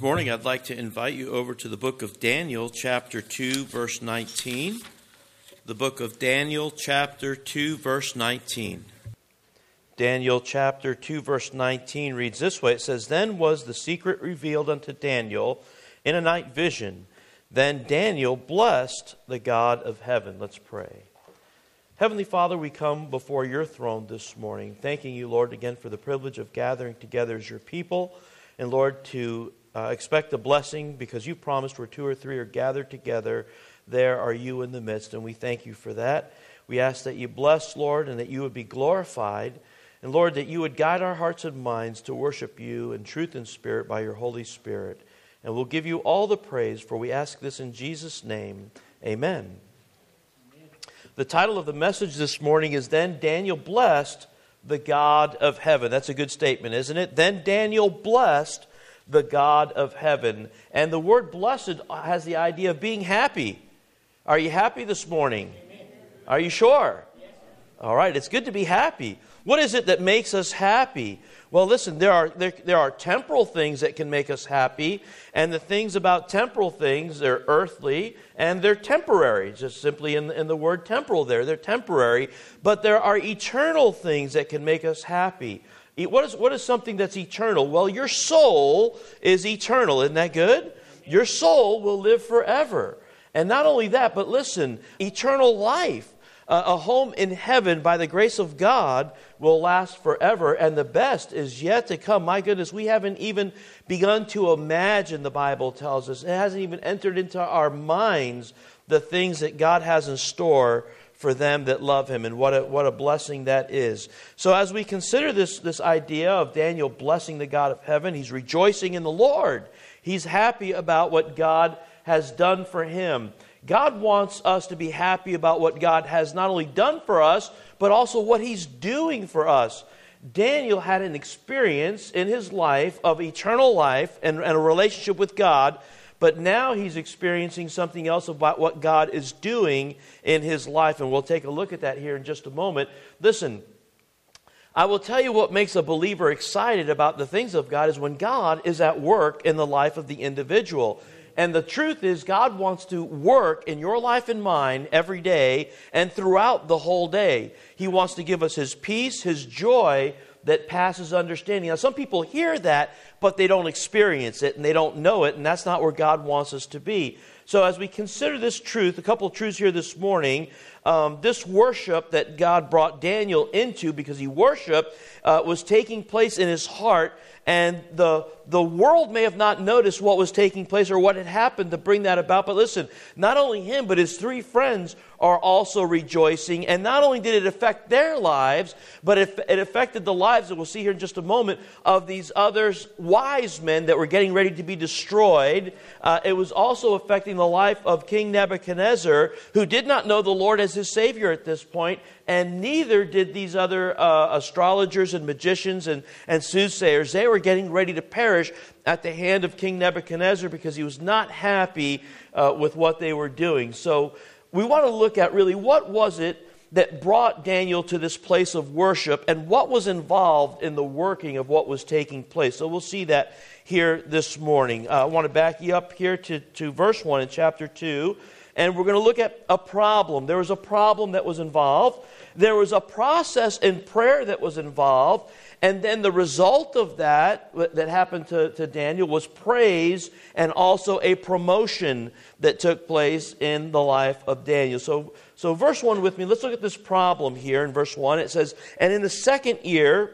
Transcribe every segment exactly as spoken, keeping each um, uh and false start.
morning, I'd like to invite you over to the book of Daniel, chapter two, verse nineteen. The book of Daniel, chapter two, verse nineteen. Daniel, chapter two, verse nineteen reads this way. It says, "Then was the secret revealed unto Daniel in a night vision. Then Daniel blessed the God of heaven." Let's pray. Heavenly Father, we come before your throne this morning, thanking you, Lord, again for the privilege of gathering together as your people. And Lord, to uh, expect a blessing, because you promised where two or three are gathered together, there are you in the midst, and we thank you for that. We ask that you bless, Lord, and that you would be glorified. And Lord, that you would guide our hearts and minds to worship you in truth and spirit by your Holy Spirit. And we'll give you all the praise, for we ask this in Jesus' name. Amen. Amen. The title of the message this morning is, "Then Daniel Blessed the God of Heaven." That's a good statement, isn't it? Then Daniel blessed the God of heaven. And the word blessed has the idea of being happy. Are you happy this morning? Amen. Are you sure? Yes. All right, it's good to be happy. What is it that makes us happy? Well, listen, there are there, there are temporal things that can make us happy, and the things about temporal things, they're earthly, and they're temporary, just simply in, in the word temporal there. They're temporary, but there are eternal things that can make us happy. What is, what is something that's eternal? Well, your soul is eternal. Isn't that good? Your soul will live forever. And not only that, but listen, eternal life. Uh, a home in heaven by the grace of God will last forever, and the best is yet to come. My goodness, we haven't even begun to imagine, the Bible tells us. It hasn't even entered into our minds the things that God has in store for them that love Him, and what a, what a blessing that is. So as we consider this, this idea of Daniel blessing the God of heaven, he's rejoicing in the Lord. He's happy about what God has done for him. God wants us to be happy about what God has not only done for us, but also what He's doing for us. Daniel had an experience in his life of eternal life and, and a relationship with God, but now he's experiencing something else about what God is doing in his life, and we'll take a look at that here in just a moment. Listen, I will tell you what makes a believer excited about the things of God is when God is at work in the life of the individual. And the truth is, God wants to work in your life and mine every day and throughout the whole day. He wants to give us His peace, His joy that passes understanding. Now, some people hear that, but they don't experience it and they don't know it, and that's not where God wants us to be. So as we consider this truth, a couple of truths here this morning, um, this worship that God brought Daniel into, because he worshiped, uh, was taking place in his heart. And the the world may have not noticed what was taking place or what had happened to bring that about. But listen, not only him, but his three friends are also rejoicing. And not only did it affect their lives, but it, it affected the lives, that we'll see here in just a moment, of these others wise men that were getting ready to be destroyed. Uh, it was also affecting the life of King Nebuchadnezzar, who did not know the Lord as his Savior at this point. And neither did these other uh, astrologers and magicians and, and soothsayers. They were getting ready to perish at the hand of King Nebuchadnezzar because he was not happy uh, with what they were doing. So we want to look at really what was it that brought Daniel to this place of worship, and what was involved in the working of what was taking place. So we'll see that here this morning. Uh, I want to back you up here to, to verse one in chapter two. And we're going to look at a problem. There was a problem that was involved. There was a process in prayer that was involved. And then the result of that, that happened to, to Daniel, was praise and also a promotion that took place in the life of Daniel. So, so verse one with me, let's look at this problem here in verse one. It says, "And in the second year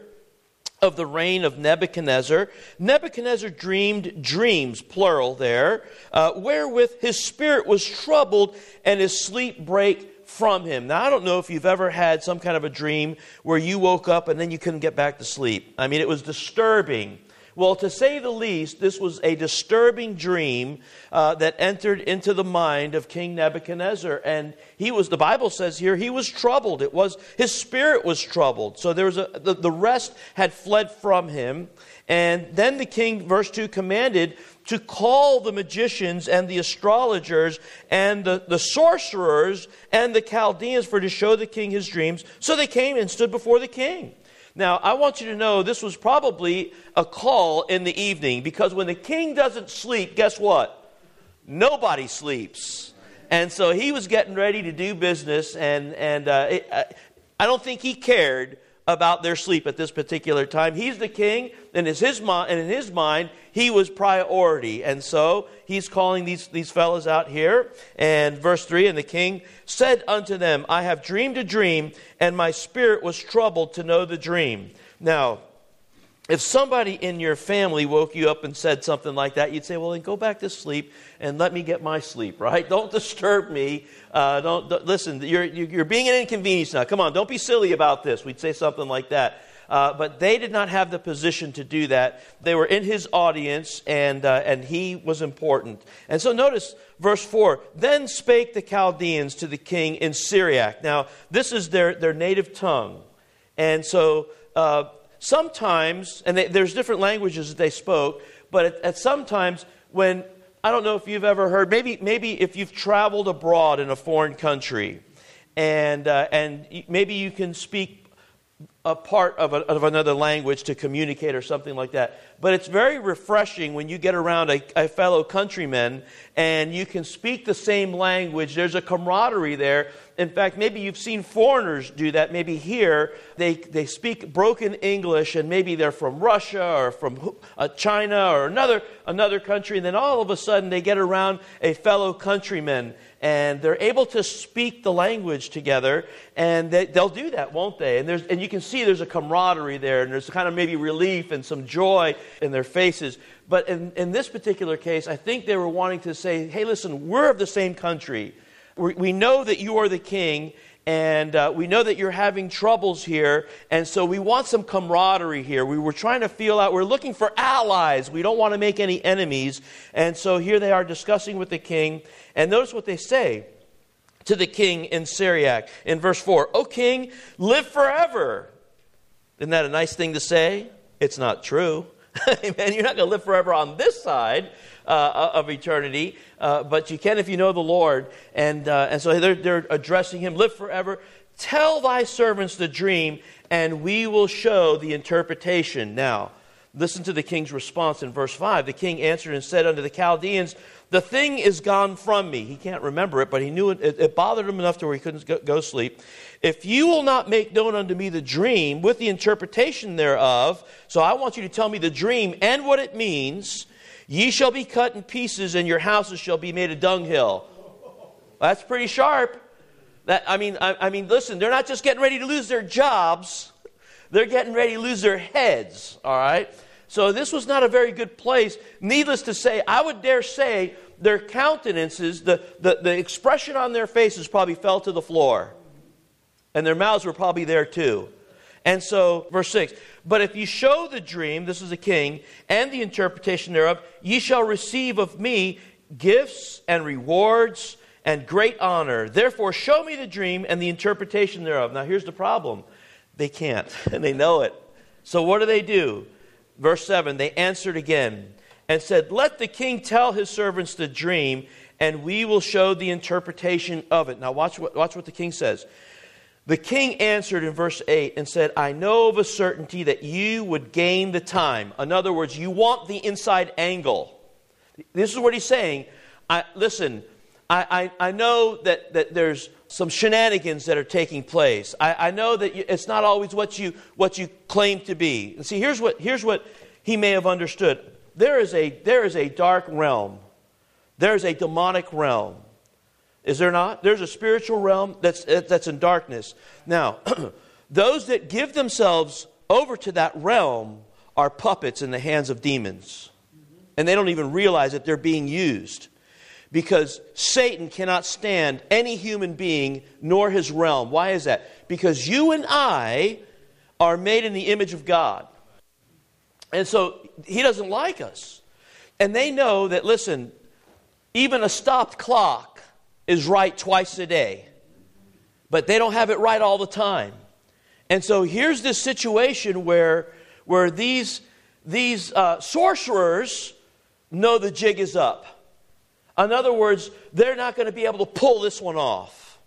of the reign of Nebuchadnezzar, Nebuchadnezzar dreamed dreams," plural there, uh, "wherewith his spirit was troubled, and his sleep brake from him." Now, I don't know if you've ever had some kind of a dream where you woke up and then you couldn't get back to sleep. I mean, it was disturbing. Well, to say the least, this was a disturbing dream uh, that entered into the mind of King Nebuchadnezzar. And he was, the Bible says here, he was troubled. It was, his spirit was troubled. So there was a, the, the rest had fled from him. And then the king, verse two, commanded to call the magicians and the astrologers and the, the sorcerers and the Chaldeans for to show the king his dreams. So they came and stood before the king. Now, I want you to know this was probably a call in the evening, because when the king doesn't sleep, guess what? Nobody sleeps. And so he was getting ready to do business, and, and uh, it, uh, I don't think he cared about their sleep at this particular time. He's the king, and in his, mi- and in his mind, he was priority. And so he's calling these, these fellows out here. And verse three, and the king said unto them, I have dreamed a dream, and my spirit was troubled to know the dream. Now, if somebody in your family woke you up and said something like that, you'd say, well, then go back to sleep and let me get my sleep, right? Don't disturb me. Uh, don't, don't listen, you're, you're being an inconvenience now. Come on, don't be silly about this. We'd say something like that. Uh, but they did not have the position to do that. They were in his audience, and uh, and he was important. And so notice verse four. Then spake the Chaldeans to the king in Syriac. Now, this is their, their native tongue. And so uh, sometimes, and they, there's different languages that they spoke, but at, at sometimes when, I don't know if you've ever heard, maybe maybe if you've traveled abroad in a foreign country, and uh, and maybe you can speak a part of, a, of another language to communicate or something like that. But it's very refreshing when you get around a, a fellow countryman and you can speak the same language. There's a camaraderie there. In fact, maybe you've seen foreigners do that. Maybe here they, they speak broken English, and maybe they're from Russia or from uh, China or another, another country. And then all of a sudden they get around a fellow countryman, and they're able to speak the language together, and they, they'll do that, won't they? And there's and you can see there's a camaraderie there, and there's kind of maybe relief and some joy in their faces. But in, in this particular case, I think they were wanting to say, hey, listen, we're of the same country. We, we know that you are the king, and uh, we know that you're having troubles here, and so we want some camaraderie here. We were trying to feel out, we're looking for allies. We don't want to make any enemies. And so here they are discussing with the king. And notice what they say to the king in Syriac in verse four. O king, live forever. Isn't that a nice thing to say? It's not true. Amen. You're not going to live forever on this side uh, of eternity, uh, but you can if you know the Lord. And uh, and so they're, they're addressing him. Live forever. Tell thy servants the dream, and we will show the interpretation. Now, listen to the king's response in verse five. The king answered and said unto the Chaldeans, the thing is gone from me. He can't remember it, but he knew it. It, it bothered him enough to where he couldn't go, go sleep. If you will not make known unto me the dream with the interpretation thereof, so I want you to tell me the dream and what it means, ye shall be cut in pieces, and your houses shall be made a dunghill. That's pretty sharp. That I mean, I, I mean, listen, they're not just getting ready to lose their jobs; they're getting ready to lose their heads. All right. So this was not a very good place. Needless to say, I would dare say their countenances, the, the, the expression on their faces probably fell to the floor. And their mouths were probably there too. And so, verse six, but if you show the dream, this is a king, and the interpretation thereof, ye shall receive of me gifts and rewards and great honor. Therefore, show me the dream and the interpretation thereof. Now, here's the problem. They can't, and they know it. So what do they do? Verse seven, they answered again and said, let the king tell his servants the dream, and we will show the interpretation of it. Now watch what, watch what the king says. The king answered in verse eight and said, I know of a certainty that you would gain the time. In other words, you want the inside angle. This is what he's saying. I, listen, I, I, I know that, that there's some shenanigans that are taking place. I, I know that you, it's not always what you what you claim to be. And see, here's what here's what he may have understood. There is a there is a dark realm. There is a demonic realm. Is there not? There's a spiritual realm that's that's in darkness. Now, those that give themselves over to that realm are puppets in the hands of demons. And they don't even realize that they're being used. Because Satan cannot stand any human being nor his realm. Why is that? Because you and I are made in the image of God. And so he doesn't like us. And they know that, listen, even a stopped clock is right twice a day. But they don't have it right all the time. And so here's this situation where, where these, these uh, sorcerers know the jig is up. In other words, they're not going to be able to pull this one off.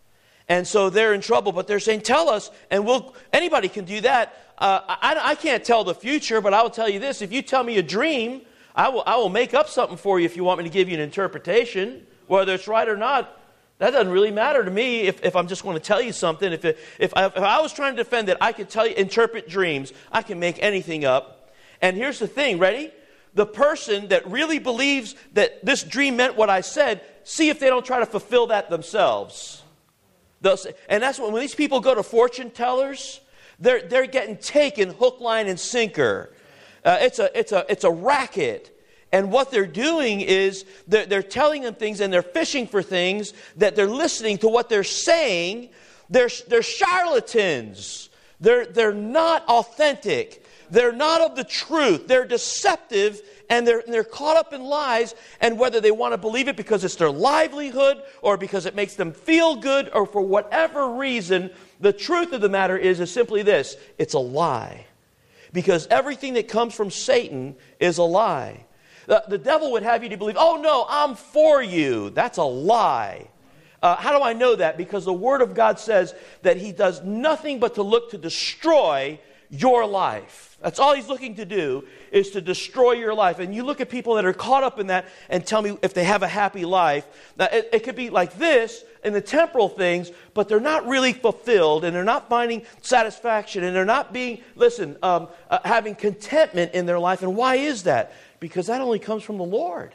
And so they're in trouble, but they're saying, tell us, and we'll, anybody can do that. Uh, I, I can't tell the future, but I will tell you this. If you tell me a dream, I will, I will make up something for you if you want me to give you an interpretation. Whether it's right or not, that doesn't really matter to me if, if I'm just going to tell you something. If, it, if, I, if I was trying to defend it, I could tell you, interpret dreams. I can make anything up. And here's the thing, ready? The person that really believes that this dream meant what I said, see if they don't try to fulfill that themselves. Say, and that's when, when these people go to fortune tellers, they're, they're getting taken hook, line, and sinker. Uh, it's a, it's a, it's a racket. And what they're doing is they're, they're telling them things and they're fishing for things that they're listening to what they're saying. They're, they're charlatans. They're, they're not authentic. They're not of the truth. They're deceptive, and they're, they're caught up in lies. And whether they want to believe it because it's their livelihood or because it makes them feel good or for whatever reason, the truth of the matter is, is simply this. It's a lie. Because everything that comes from Satan is a lie. The, the devil would have you to believe, oh no, I'm for you. That's a lie. Uh, how do I know that? Because the Word of God says that he does nothing but to look to destroy your life. That's all he's looking to do, is to destroy your life. And you look at people that are caught up in that and tell me if they have a happy life. Now, it, it could be like this in the temporal things, but they're not really fulfilled, and they're not finding satisfaction, and they're not being, listen, um, uh, having contentment in their life. And why is that? Because that only comes from the Lord.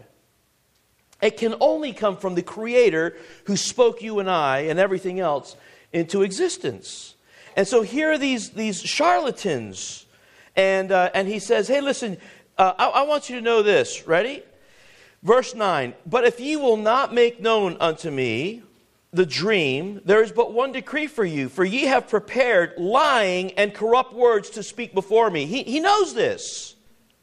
It can only come from the Creator who spoke you and I and everything else into existence. And so here are these, these charlatans. And, uh, and he says, hey, listen, uh, I, I want you to know this. Ready? Verse nine. But if ye will not make known unto me the dream, there is but one decree for you. For ye have prepared lying and corrupt words to speak before me. He, he knows this.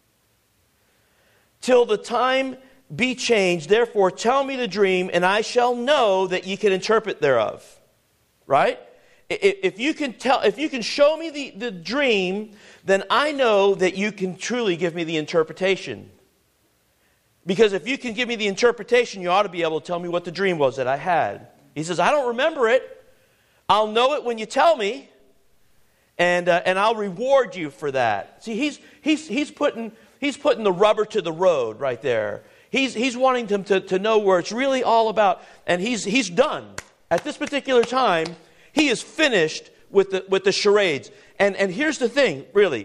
Till the time be changed, therefore tell me the dream, and I shall know that ye can interpret thereof. Right? If you can tell, if you can show me the, the dream, then I know that you can truly give me the interpretation. Because if you can give me the interpretation, you ought to be able to tell me what the dream was that I had. He says, I don't remember it. I'll know it when you tell me, and uh, and I'll reward you for that. See, he's he's he's putting he's putting the rubber to the road right there. He's he's wanting them to, to know where it's really all about, and he's he's done at this particular time. He is finished with the with the charades. And and here's the thing, really.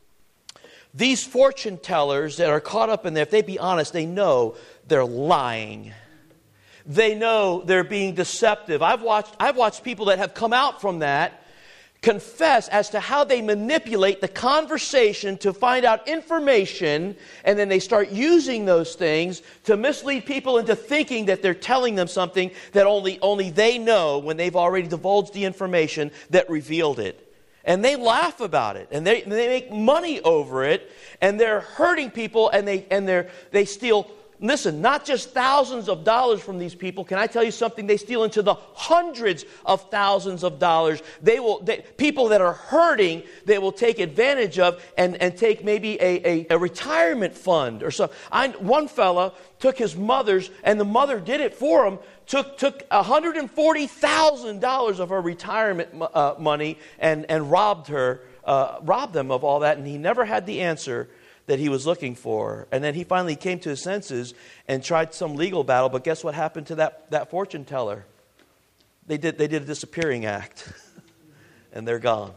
These fortune tellers that are caught up in there, if they be honest, they know they're lying. They know they're being deceptive. I've watched I've watched people that have come out from that confess as to how they manipulate the conversation to find out information, and then they start using those things to mislead people into thinking that they're telling them something that only, only they know, when they've already divulged the information that revealed it. And they laugh about it, and they, they make money over it, and they're hurting people, and they and they're they steal. Listen, not just thousands of dollars from these people. Can I tell you something? They steal into the hundreds of thousands of dollars. They will, they, people that are hurting, they will take advantage of and, and take maybe a, a, a retirement fund or so. I, one fella took his mother's, and the mother did it for him, took took one hundred forty thousand dollars of her retirement uh, money and, and robbed her, uh, robbed them of all that, and he never had the answer that he was looking for. And then he finally came to his senses and tried some legal battle. But guess what happened to that, that fortune teller? They did, they did a disappearing act. And they're gone.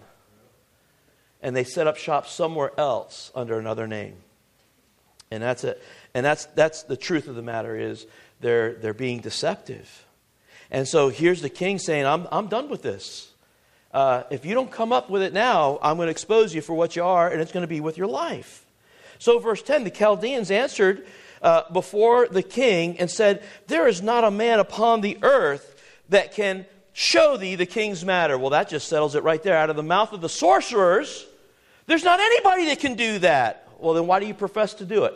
And they set up shop somewhere else under another name. And that's it. And that's that's the truth of the matter, is they're they're being deceptive. And so here's the king saying, I'm I'm done with this. Uh, if you don't come up with it now, I'm going to expose you for what you are, and it's going to be with your life. So verse ten, the Chaldeans answered uh, before the king and said, there is not a man upon the earth that can show thee the king's matter. Well, that just settles it right there. Out of the mouth of the sorcerers, there's not anybody that can do that. Well, then why do you profess to do it?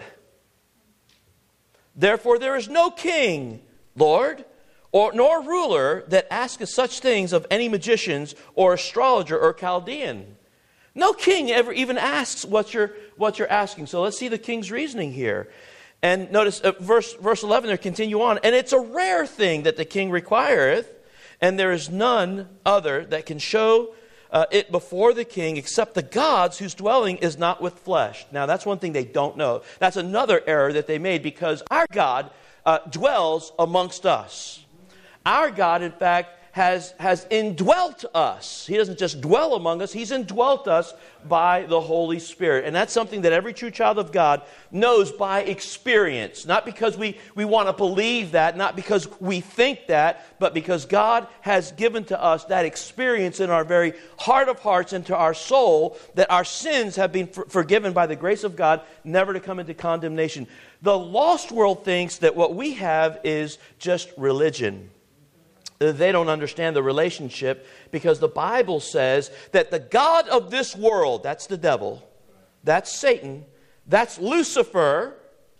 Therefore, there is no king, Lord, or nor ruler that asketh such things of any magicians or astrologer or Chaldean. No king ever even asks what you're what you're asking. So let's see the king's reasoning here. And notice uh, verse verse eleven there, continue on. And it's a rare thing that the king requireth, and there is none other that can show uh, it before the king except the gods whose dwelling is not with flesh. Now that's one thing they don't know. That's another error that they made, because our God uh, dwells amongst us. Our God, in fact, has, has indwelt us. He doesn't just dwell among us, He's indwelt us by the Holy Spirit. And that's something that every true child of God knows by experience. Not because we, we want to believe that, not because we think that, but because God has given to us that experience in our very heart of hearts, into our soul, that our sins have been for- forgiven by the grace of God, never to come into condemnation. The lost world thinks that what we have is just religion. They don't understand the relationship, because the Bible says that the God of this world, that's the devil, that's Satan, that's Lucifer,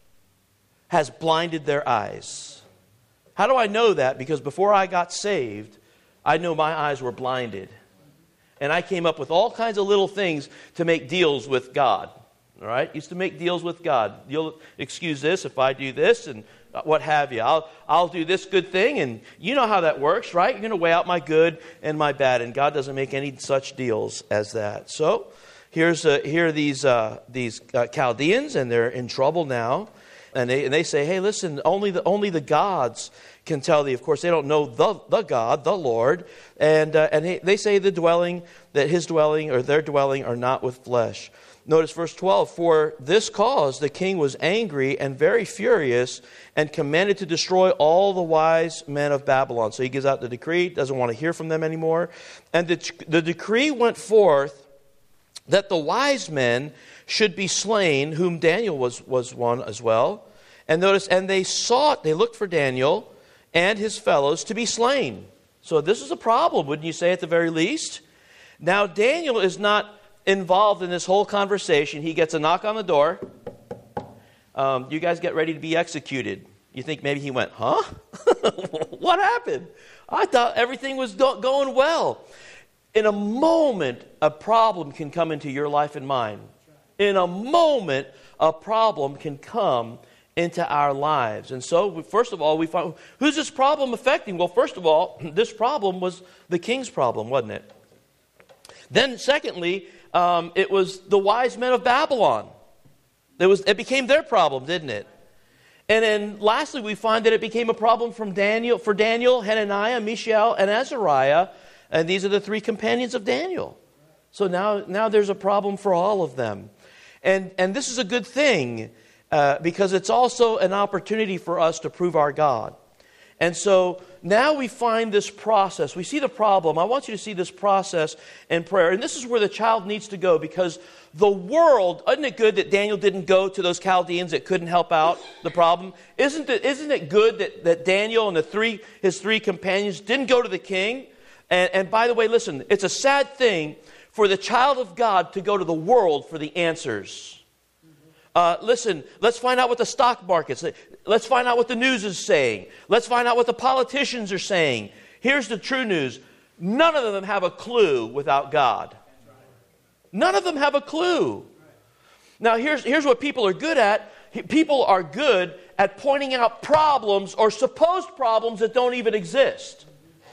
has blinded their eyes. How do I know that? Because before I got saved, I know my eyes were blinded. And I came up with all kinds of little things to make deals with God. All right? Used to make deals with God. You'll excuse this if I do this, and what have you. I'll I'll do this good thing, and you know how that works, right? You're going to weigh out my good and my bad, and God doesn't make any such deals as that. So here's uh, here are these uh, these uh, Chaldeans, and they're in trouble now, and they and they say, hey, listen, only the only the gods can tell thee. Of course, they don't know the the God, the Lord, and uh, and they, they say the dwelling that His dwelling or their dwelling are not with flesh. Notice verse twelve, for this cause the king was angry and very furious, and commanded to destroy all the wise men of Babylon. So he gives out the decree, doesn't want to hear from them anymore. And the, the decree went forth that the wise men should be slain, whom Daniel was, was one as well. And notice, and they sought, they looked for Daniel and his fellows to be slain. So this is a problem, wouldn't you say, at the very least? Now Daniel is not involved in this whole conversation. He gets a knock on the door. Um, you guys get ready to be executed. You think maybe he went, huh? What happened? I thought everything was do- going well. In a moment, a problem can come into your life and mine. In a moment, a problem can come into our lives. And so, first of all, we find, who's this problem affecting? Well, first of all, this problem was the king's problem, wasn't it? Then, secondly, um, it was the wise men of Babylon. It was, it became their problem, didn't it? And then, lastly, we find that it became a problem from Daniel, for Daniel, Hananiah, Mishael, and Azariah. And these are the three companions of Daniel. So now, now there's a problem for all of them. And, and this is a good thing, uh, because it's also an opportunity for us to prove our God. And so now we find this process. We see the problem. I want you to see this process in prayer. And this is where the child needs to go, because the world, isn't it good that Daniel didn't go to those Chaldeans that couldn't help out the problem? Isn't it, isn't it good that, that Daniel and the three his three companions didn't go to the king? And, and by the way, listen, it's a sad thing for the child of God to go to the world for the answers. Uh, listen, let's find out what the stock market's saying. Let's find out what the news is saying. Let's find out what the politicians are saying. Here's the true news. None of them have a clue without God. None of them have a clue. Now, here's, here's what people are good at. People are good at pointing out problems or supposed problems that don't even exist.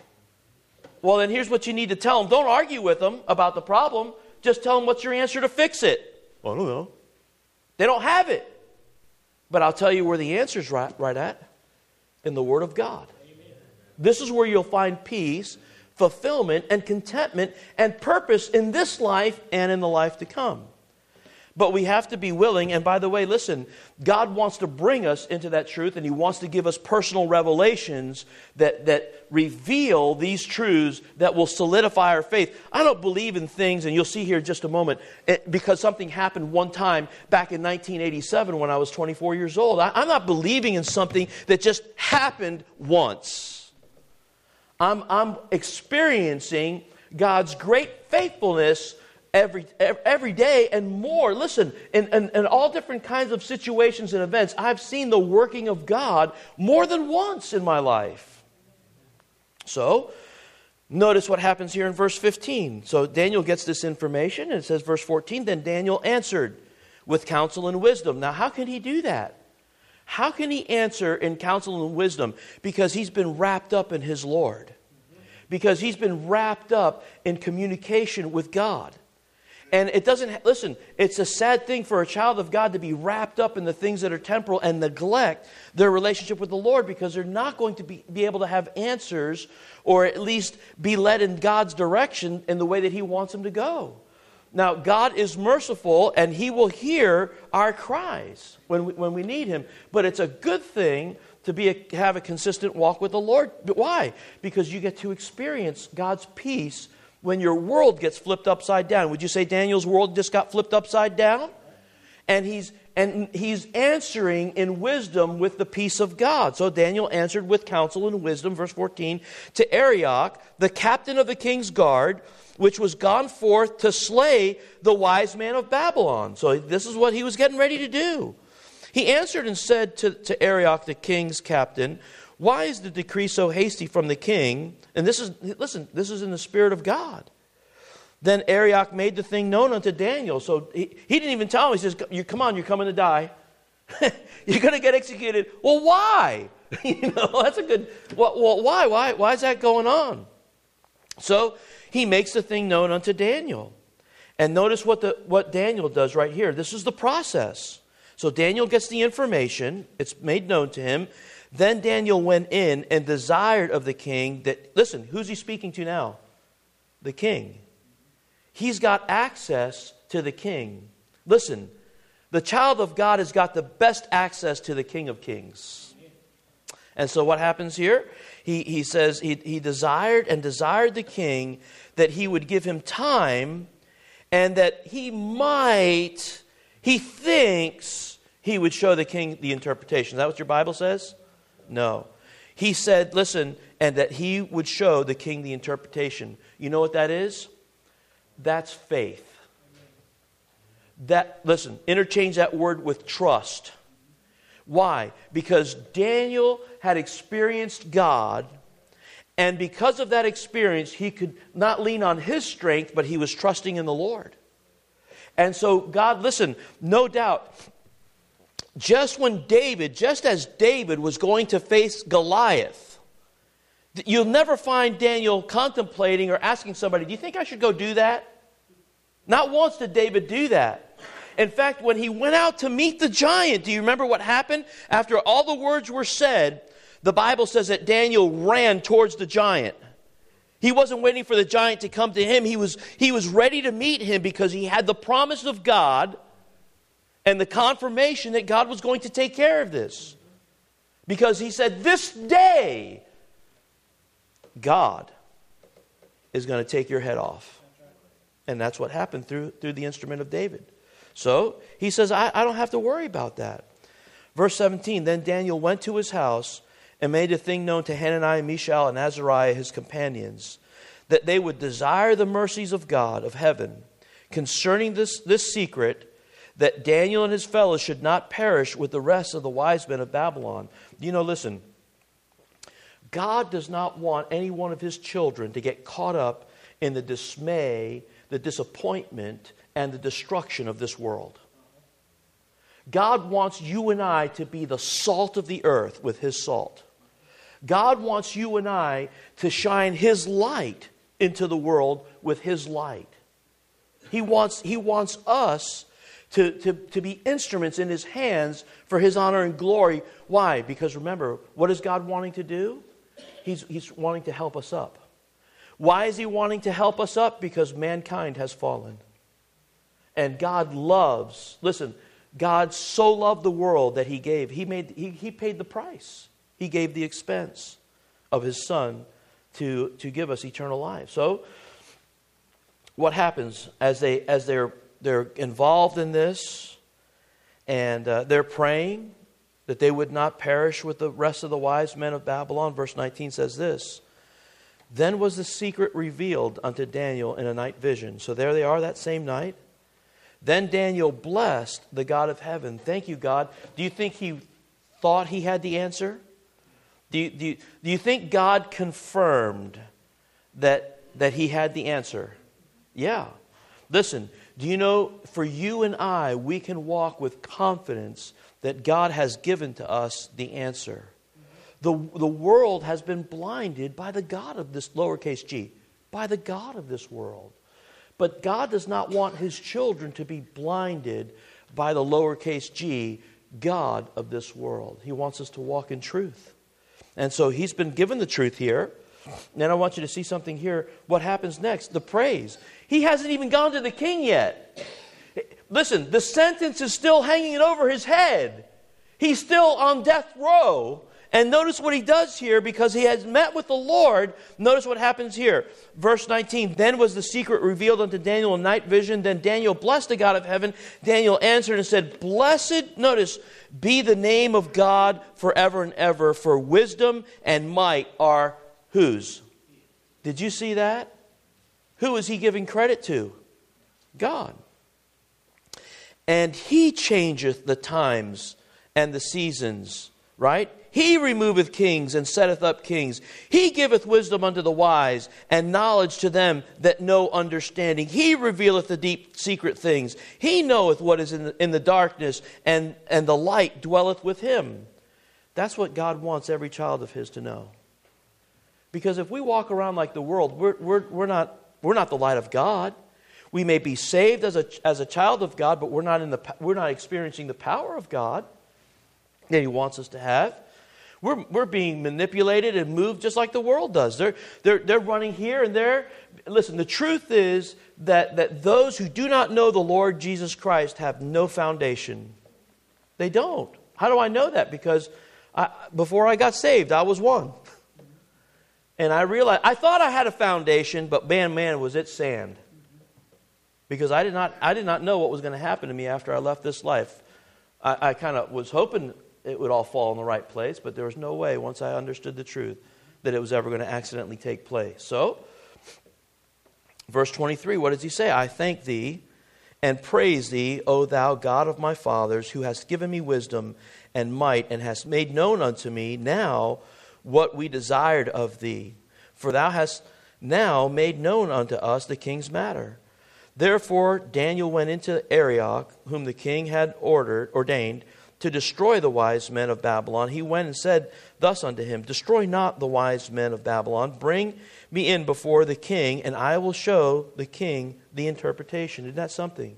Well, then here's what you need to tell them. Don't argue with them about the problem. Just tell them what's your answer to fix it. Well, I don't know. They don't have it. But I'll tell you where the answer's right, right at. In the Word of God. Amen. This is where you'll find peace, fulfillment, and contentment, and purpose in this life and in the life to come. But we have to be willing, and by the way, listen, God wants to bring us into that truth, and He wants to give us personal revelations that, that reveal these truths that will solidify our faith. I don't believe in things, and you'll see here in just a moment, it, because something happened one time back in nineteen eighty-seven when I was twenty-four years old. I, I'm not believing in something that just happened once. I'm, I'm experiencing God's great faithfulness Every every day and more. Listen, in, in, in all different kinds of situations and events, I've seen the working of God more than once in my life. So, notice what happens here in verse fifteen. So Daniel gets this information, and it says, verse fourteen, then Daniel answered with counsel and wisdom. Now, how can he do that? How can he answer in counsel and wisdom? Because he's been wrapped up in his Lord. because he's been wrapped up in communication with God. And it doesn't, listen, it's a sad thing for a child of God to be wrapped up in the things that are temporal and neglect their relationship with the Lord, because they're not going to be, be able to have answers, or at least be led in God's direction in the way that he wants them to go. Now, God is merciful, and he will hear our cries when we, when we need him. But it's a good thing to be a, have a consistent walk with the Lord. But why? Because you get to experience God's peace when your world gets flipped upside down. Would you say Daniel's world just got flipped upside down? And he's and he's answering in wisdom with the peace of God. So Daniel answered with counsel and wisdom, verse fourteen, to Arioch, the captain of the king's guard, which was gone forth to slay the wise man of Babylon. So this is what he was getting ready to do. He answered and said to, to Arioch, the king's captain, why is the decree so hasty from the king? And this is, listen, this is in the Spirit of God. Then Arioch made the thing known unto Daniel. So he, he didn't even tell him. He says, you, come on, you're coming to die. You're going to get executed. Well, why? You know, that's a good, well, well, why? Why? Why is that going on? So he makes the thing known unto Daniel. And notice what the what Daniel does right here. This is the process. So Daniel gets the information. It's made known to him. Then Daniel went in and desired of the king that, listen, who's he speaking to now? The king. He's got access to the king. Listen, the child of God has got the best access to the King of Kings. And so what happens here? He, he says he, he desired and desired the king that he would give him time, and that he might, he thinks he would show the king the interpretation. Is that what your Bible says? No. He said, listen, and that he would show the king the interpretation. You know what that is? That's faith. That, listen, interchange that word with trust. Why? Because Daniel had experienced God, and because of that experience, he could not lean on his strength, but he was trusting in the Lord. And so God, listen, no doubt, just when David, just as David was going to face Goliath, you'll never find Daniel contemplating or asking somebody, do you think I should go do that? Not once did David do that. In fact, when he went out to meet the giant, do you remember what happened? After all the words were said, the Bible says that Daniel ran towards the giant. He wasn't waiting for the giant to come to him. He was, he was ready to meet him because he had the promise of God and the confirmation that God was going to take care of this. Because he said, this day, God is going to take your head off. And that's what happened through, through the instrument of David. So he says, I, I don't have to worry about that. Verse seventeen, then Daniel went to his house and made a thing known to Hananiah, Mishael, and Azariah, his companions, that they would desire the mercies of God of heaven concerning this, this secret, that Daniel and his fellows should not perish with the rest of the wise men of Babylon. You know, listen, God does not want any one of his children to get caught up in the dismay, the disappointment, and the destruction of this world. God wants you and I to be the salt of the earth with his salt. God wants you and I to shine his light into the world with his light. He wants, he wants us to, to, to be instruments in his hands for his honor and glory. Why? Because remember, what is God wanting to do? He's, he's wanting to help us up. Why is he wanting to help us up? Because mankind has fallen. And God loves, listen, God so loved the world that he gave. He made he, he paid the price. He gave the expense of his son to, to give us eternal life. So what happens as they as they're they're involved in this, and uh, they're praying that they would not perish with the rest of the wise men of Babylon? Verse nineteen says this. Then was the secret revealed unto Daniel in a night vision. So there they are that same night. Then Daniel blessed the God of heaven. Thank you, God. Do you think he thought he had the answer? Do you, do you, do you think God confirmed that, that he had the answer? Yeah. Listen, do you know, for you and I, we can walk with confidence that God has given to us the answer. The, the world has been blinded by the God of this, lowercase g, by the God of this world. But God does not want His children to be blinded by the lowercase g, God of this world. He wants us to walk in truth. And so He's been given the truth here. And I want you to see something here. What happens next? The praise. He hasn't even gone to the king yet. Listen, the sentence is still hanging over his head. He's still on death row. And notice what he does here, because he has met with the Lord. Notice what happens here. Verse nineteen, then was the secret revealed unto Daniel in night vision. Then Daniel blessed the God of heaven. Daniel answered and said, blessed, notice, be the name of God forever and ever, for wisdom and might are whose? Did you see that? Who is he giving credit to? God. And He changeth the times and the seasons, right? He removeth kings and setteth up kings. He giveth wisdom unto the wise and knowledge to them that know understanding. He revealeth the deep secret things. He knoweth what is in the, in the darkness, and, and the light dwelleth with Him. That's what God wants every child of His to know. Because if we walk around like the world, we're, we're, we're, not, we're not the light of God. We may be saved as a, as a child of God, but we're not, in the, we're not experiencing the power of God that He wants us to have. We're, we're being manipulated and moved just like the world does. They're, they're, they're running here and there. Listen, the truth is that, that those who do not know the Lord Jesus Christ have no foundation. They don't. How do I know that? Because I, before I got saved, I was one. And I realized, I thought I had a foundation, but man, man, was it sand. Because I did not, I did not know what was going to happen to me after I left this life. I, I kind of was hoping it would all fall in the right place, but there was no way, once I understood the truth, that it was ever going to accidentally take place. So, verse twenty-three, what does he say? I thank Thee and praise Thee, O Thou God of my fathers, who hast given me wisdom and might, and hast made known unto me now what we desired of Thee. For Thou hast now made known unto us the king's matter. Therefore Daniel went into Arioch, whom the king had ordered, ordained, to destroy the wise men of Babylon. He went and said thus unto him, destroy not the wise men of Babylon. Bring me in before the king, and I will show the king the interpretation. Isn't that something?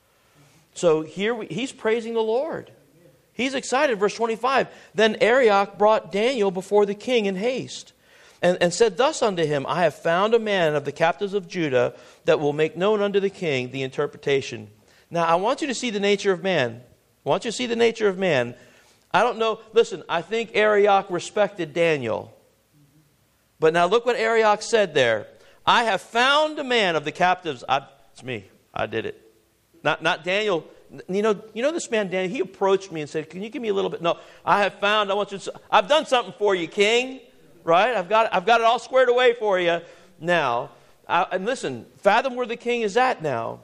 So here we, he's praising the Lord. He's excited. Verse twenty-five, then Arioch brought Daniel before the king in haste, and, and said thus unto him, I have found a man of the captives of Judah that will make known unto the king the interpretation. Now I want you to see the nature of man. I want you to see the nature of man. I don't know. Listen, I think Arioch respected Daniel. But now look what Arioch said there. I have found a man of the captives. I, it's me. I did it. Not, not Daniel. You know, you know this man, Daniel, he approached me and said, can you give me a little bit? No, I have found, I want you to, I've done something for you, king. Right? I've got, I've got it all squared away for you now. I, and listen, fathom where the king is at now.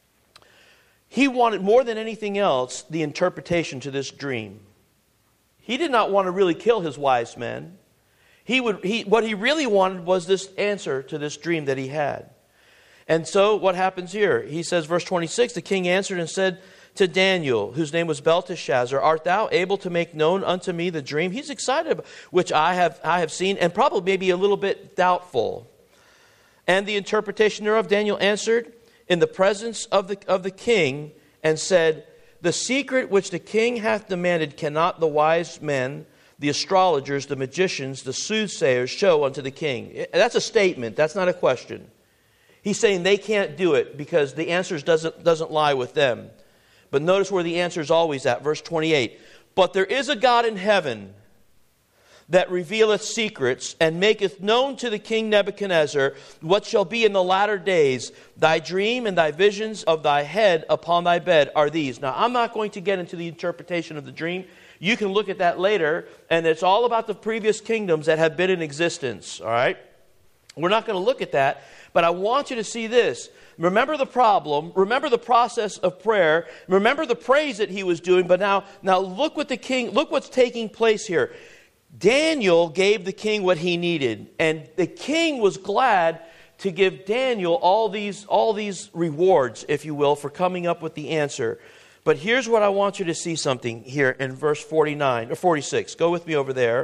He wanted more than anything else the interpretation to this dream. He did not want to really kill his wise men. He would, he, what he really wanted was this answer to this dream that he had. And so what happens here? He says, verse twenty-six, the king answered and said to Daniel, whose name was Belteshazzar, art thou able to make known unto me the dream? He's excited, which I have, I have seen, and probably maybe a little bit doubtful. And the interpretation thereof, Daniel answered in the presence of the, of the king, and said, the secret which the king hath demanded cannot the wise men, the astrologers, the magicians, the soothsayers show unto the king. That's a statement. That's not a question. He's saying they can't do it because the answer doesn't, doesn't lie with them. But notice where the answer is always at. Verse twenty-eight. But there is a God in heaven that revealeth secrets, and maketh known to the king Nebuchadnezzar what shall be in the latter days. Thy dream and thy visions of thy head upon thy bed are these. Now, I'm not going to get into the interpretation of the dream. You can look at that later, and it's all about the previous kingdoms that have been in existence. All right? We're not going to look at that, but I want you to see this. Remember the problem. Remember the process of prayer. Remember the praise that he was doing. But now, now look what the king. Look what's taking place here. Daniel gave the king what he needed, and the king was glad to give Daniel all these, all these rewards, if you will, for coming up with the answer. But here's what I want you to see something here in verse forty-nine or forty-six. Go with me over there.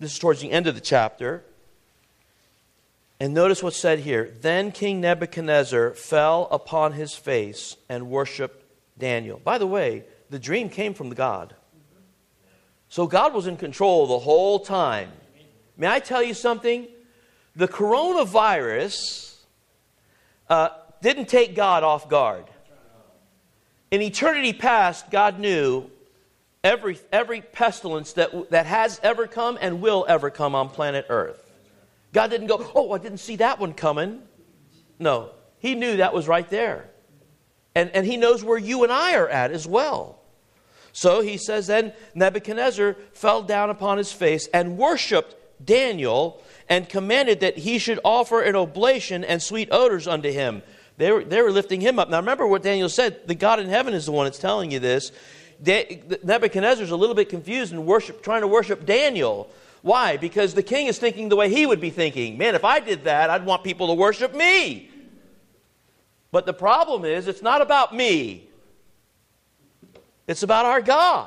This is towards the end of the chapter. And notice what's said here. Then King Nebuchadnezzar fell upon his face and worshiped Daniel. By the way, the dream came from God. So God was in control the whole time. May I tell you something? The coronavirus uh, didn't take God off guard. In eternity past, God knew every, every pestilence that, that has ever come and will ever come on planet Earth. God didn't go, oh, I didn't see that one coming. No, He knew that was right there. And, and He knows where you and I are at as well. So He says, then Nebuchadnezzar fell down upon his face and worshipped Daniel and commanded that he should offer an oblation and sweet odors unto him. They were, they were lifting him up. Now remember what Daniel said. The God in heaven is the one that's telling you this. De- Nebuchadnezzar's a little bit confused and worship, trying to worship Daniel. Why? Because the king is thinking the way he would be thinking. Man, if I did that, I'd want people to worship me. But the problem is, it's not about me. It's about our God.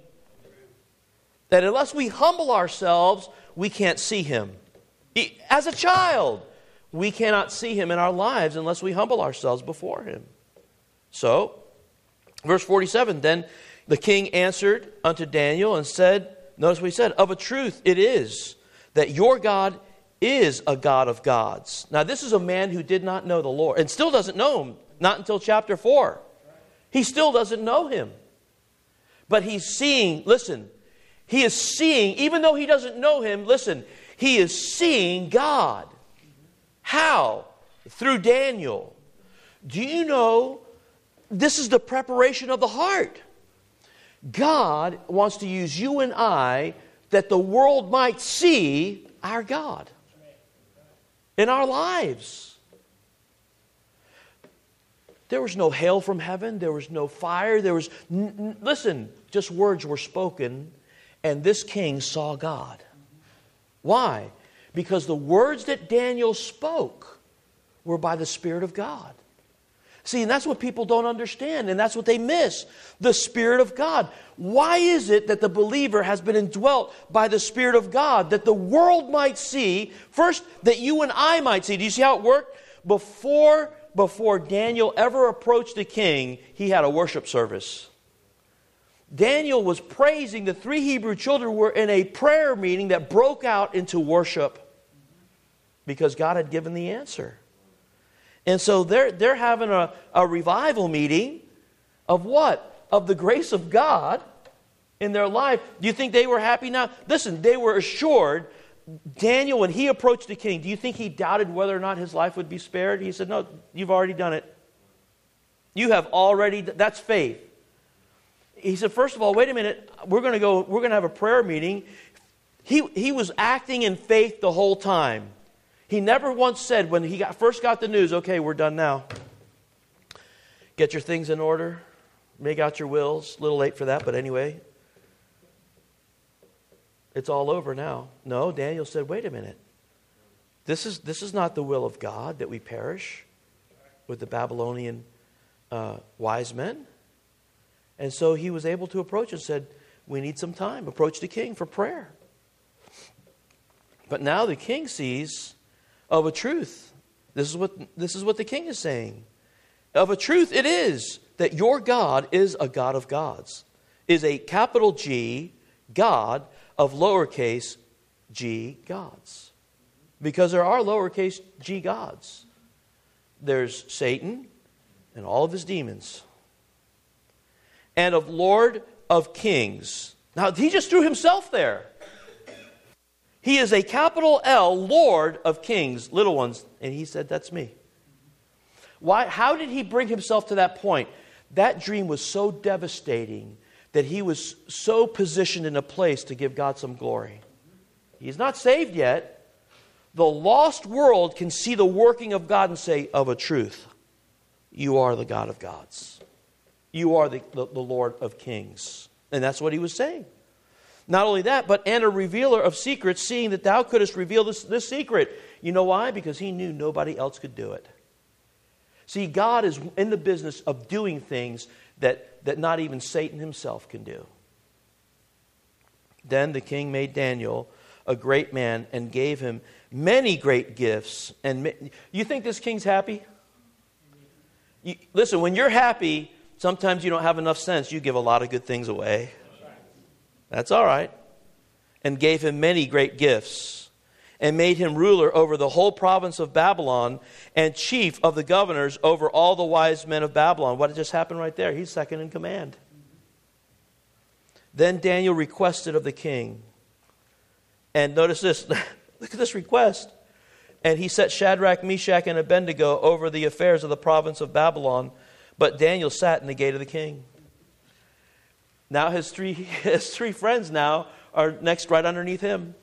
That unless we humble ourselves, we can't see Him. As a child, we cannot see Him in our lives unless we humble ourselves before Him. So, verse forty-seven, then the king answered unto Daniel and said, notice what he said, of a truth it is that your God is a God of gods. Now this is a man who did not know the Lord and still doesn't know Him, not until chapter four. He still doesn't know Him. But he's seeing, listen, he is seeing, even though he doesn't know Him, listen, he is seeing God. How? Through Daniel. Do you know, this is the preparation of the heart. God wants to use you and I that the world might see our God in our lives. There was no hail from heaven. There was no fire. There was, n- n- listen, just words were spoken, and this king saw God. Why? Because the words that Daniel spoke were by the Spirit of God. See, and that's what people don't understand, and that's what they miss. The Spirit of God. Why is it that the believer has been indwelt by the Spirit of God? That the world might see, first, that you and I might see. Do you see how it worked? Before, before Daniel ever approached the king, he had a worship service. Daniel was praising. The three Hebrew children were in a prayer meeting that broke out into worship because God had given the answer. And so they're, they're having a, a revival meeting of what? Of the grace of God in their life. Do you think they were happy now? Listen, they were assured. Daniel, when he approached the king, do you think he doubted whether or not his life would be spared? He said, no, you've already done it. You have already, that's faith. He said, first of all, wait a minute, we're going to go, we're going to have a prayer meeting. He, he was acting in faith the whole time. He never once said when he got, first got the news, okay, we're done now. Get your things in order. Make out your wills. A little late for that, but anyway. It's all over now. No, Daniel said, wait a minute. This is, this is not the will of God that we perish with the Babylonian uh, wise men. And so he was able to approach and said, we need some time. Approach the king for prayer. But now the king sees of a truth. This is what, this is what the king is saying. Of a truth it is that your God is a God of gods. Is a capital G God of lowercase g gods. Because there are lowercase g gods. There's Satan and all of his demons. And of Lord of kings. Now he just threw himself there. He is a capital L, Lord of kings, little ones. And he said, that's me. Why? How did he bring himself to that point? That dream was so devastating that he was so positioned in a place to give God some glory. He's not saved yet. The lost world can see the working of God and say, of a truth, you are the God of gods. You are the, the, the Lord of kings. And that's what he was saying. Not only that, but and a revealer of secrets, seeing that thou couldst reveal this, this secret. You know why? Because he knew nobody else could do it. See, God is in the business of doing things that, that not even Satan himself can do. Then the king made Daniel a great man, and gave him many great gifts. And ma- you think this king's happy? You, listen, when you're happy, sometimes you don't have enough sense. You give a lot of good things away. That's all right. And gave him many great gifts, and made him ruler over the whole province of Babylon, and chief of the governors over all the wise men of Babylon. What just happened right there? He's second in command. Then Daniel requested of the king. And notice this. Look at this request. And he set Shadrach, Meshach, and Abednego over the affairs of the province of Babylon. But Daniel sat in the gate of the king. Now his three, his three friends now are next right underneath him.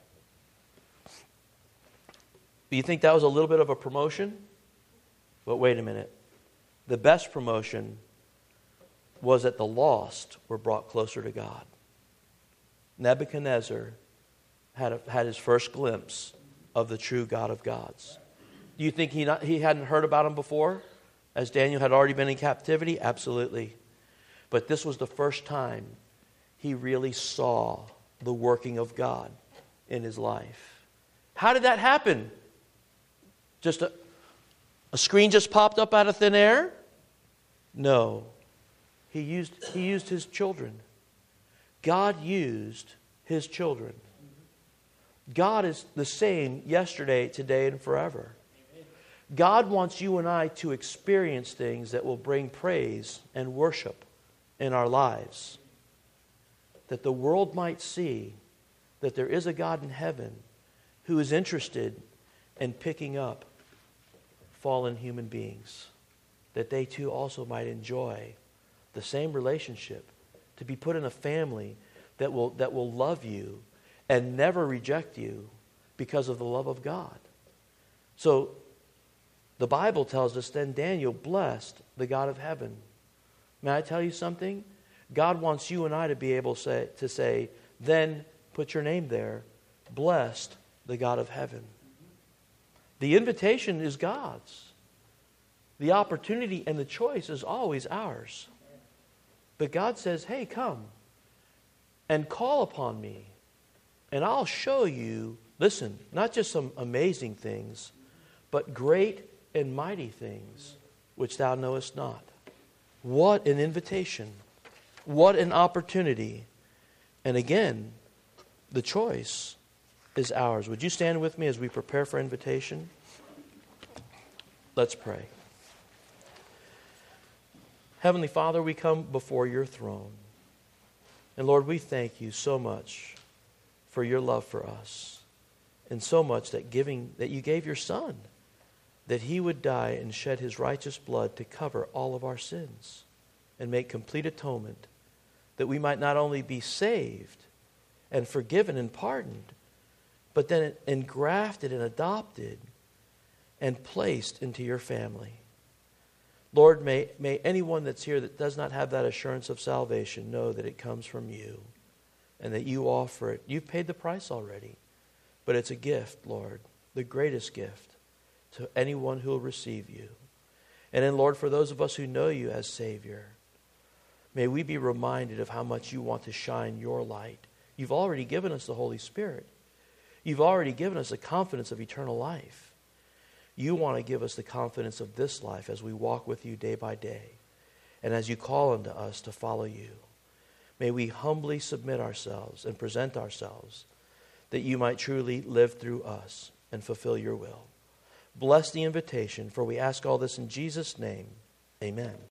Do you think that was a little bit of a promotion? But wait a minute. The best promotion was that the lost were brought closer to God. Nebuchadnezzar had, a, had his first glimpse of the true God of gods. Do you think he, not, he hadn't heard about him before, as Daniel had already been in captivity? Absolutely. But this was the first time he really saw the working of God in his life. How did that happen? Just a, a screen just popped up out of thin air? No. He used, he used his children. God used his children. God is the same yesterday, today, and forever. God wants you and I to experience things that will bring praise and worship in our lives. That the world might see that there is a God in heaven who is interested in picking up fallen human beings. That they too also might enjoy the same relationship, to be put in a family that will that will love you and never reject you because of the love of God. So the Bible tells us then Daniel blessed the God of heaven. May I tell you something? God wants you and I to be able say, to say, then put your name there, blessed the God of heaven. The invitation is God's. The opportunity and the choice is always ours. But God says, hey, come and call upon me, and I'll show you, listen, not just some amazing things, but great and mighty things which thou knowest not. What an invitation. What an opportunity. And again, the choice is ours. Would you stand with me as we prepare for invitation? Let's pray. Heavenly Father, we come before your throne. And Lord, we thank you so much for your love for us. And so much that giving that you gave your Son, that he would die and shed his righteous blood to cover all of our sins and make complete atonement, that we might not only be saved and forgiven and pardoned, but then engrafted and adopted and placed into your family. Lord, may, may anyone that's here that does not have that assurance of salvation know that it comes from you and that you offer it. You've paid the price already, but it's a gift, Lord, the greatest gift to anyone who will receive you. And then, Lord, for those of us who know you as Savior, may we be reminded of how much you want to shine your light. You've already given us the Holy Spirit. You've already given us the confidence of eternal life. You want to give us the confidence of this life as we walk with you day by day and as you call unto us to follow you. May we humbly submit ourselves and present ourselves that you might truly live through us and fulfill your will. Bless the invitation, for we ask all this in Jesus' name. Amen.